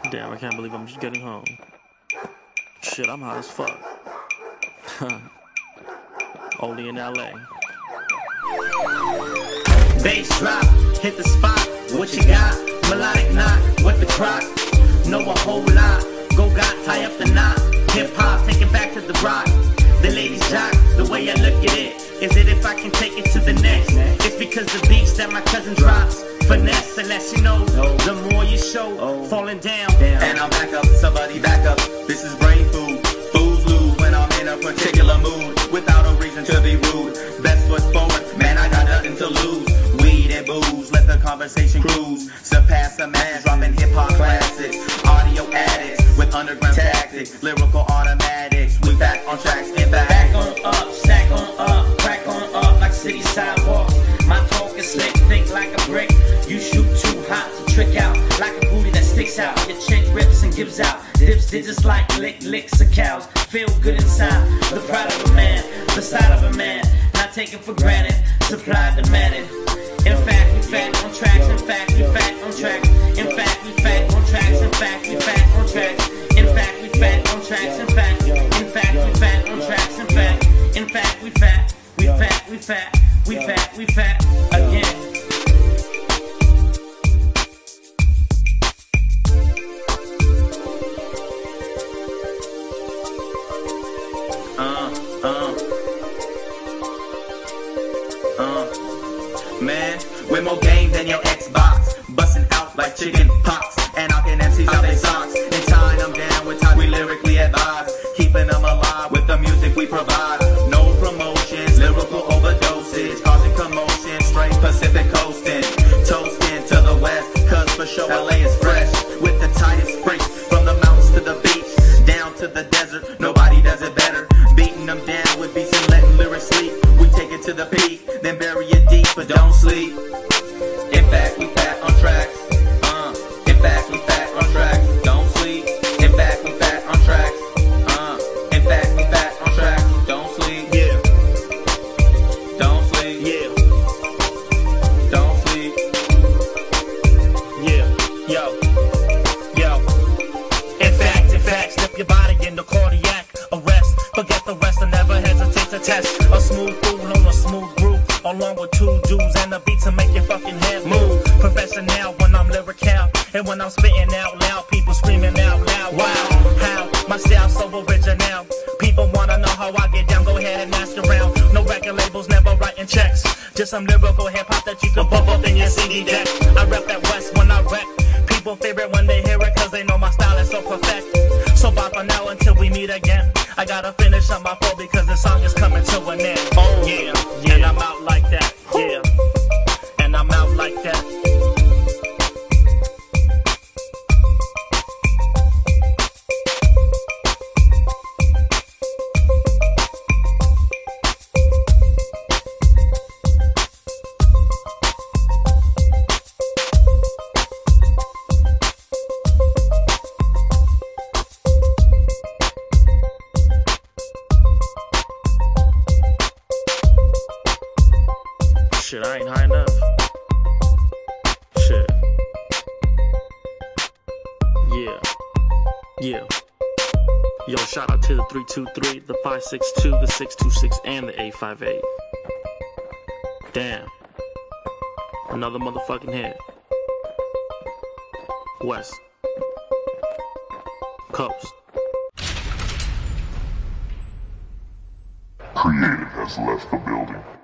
Damn, I can't believe I'm just getting home. Shit, I'm hot as fuck. Only in LA. Bass drop, hit the spot. What you got? Melodic knot with the crock. Know a whole lot. Go got, tie up the knot. Hip hop, take it back to the rock. The ladies jock, the way I look at it. Is it if I can take it to the next? It's because the beats that my cousin drops. Finesse, unless you know, the more you show, falling down. And I'll back up, somebody back up. This is brain food. Fools lose when I'm in a particular mood. Without a reason to be rude. Best foot forward, man, I got nothing to lose. Weed and booze, let the conversation cruise. Surpass a man, dropping hip-hop classics. Audio addicts with underground tactics. Lyrical automatics, we back on tracks, in fact. Back on up, stack on up, crack on up like city sidewalks. My talk is slick, thick like a brick. You shoot too hot to trick out, like a booty that sticks out. Your chick rips and gives out, dips digits like licks of cows. Feel good inside, the pride of a man, the side of a man. Not taken for granted, supply demanded. In fact, we fat on tracks. In fact, we fat on tracks. In fact, we fat on tracks. In fact, we fat on tracks. In fact, we fat on tracks. In fact, we fat on tracks. In fact, we fat again. Man, with more game than your Xbox. Busting out like chicken pox. And knocking MCs out their socks. And tying them down with time we lyrically advise. Keeping them alive with the music we provide. No promotions, lyrical overdoses. Causing commotion, straight Pacific coasting. Toasting to the west, cause for sure LA is fresh. With the tightest freaks, from the mountains to the beach. Down to the desert, nobody does it better. Beating them down with beats and letting lyrics sleep. We take it to the peak, then bury it deep, but don't sleep. In fact, we fat on tracks. In fact, we fat on tracks. Don't sleep. In fact, we fat on tracks. In fact, we fat on tracks. Don't sleep. Yeah. Don't sleep. Yeah. Don't sleep. Yeah. Yo. In fact, slip your body in the cardiac arrest. Forget the rest and never hesitate to test. A smooth fool on a smooth groove, along with two dudes and a beat to make your fucking head move. Professional when I'm lyrical, and when I'm spitting out loud, people screaming out loud. Wow, how my style's so original. People wanna know how I get down. Go ahead and ask around. No record labels, never writing checks. Just some lyrical hip hop that you can bump up in your CD deck. I rep that West when I rap. People favorite when they hear it, cause they know my style is so perfect. So bye for now until we meet again. I gotta finish up my flow because the song is coming to an end. Oh yeah, and I'm out like that. Yeah, and I'm out like that. Shit, I ain't high enough. Shit. Yeah. Yo, shout out to the 323, the 562, the 626, and the 858. Damn. Another motherfucking hit. West Coast. Creative has left the building.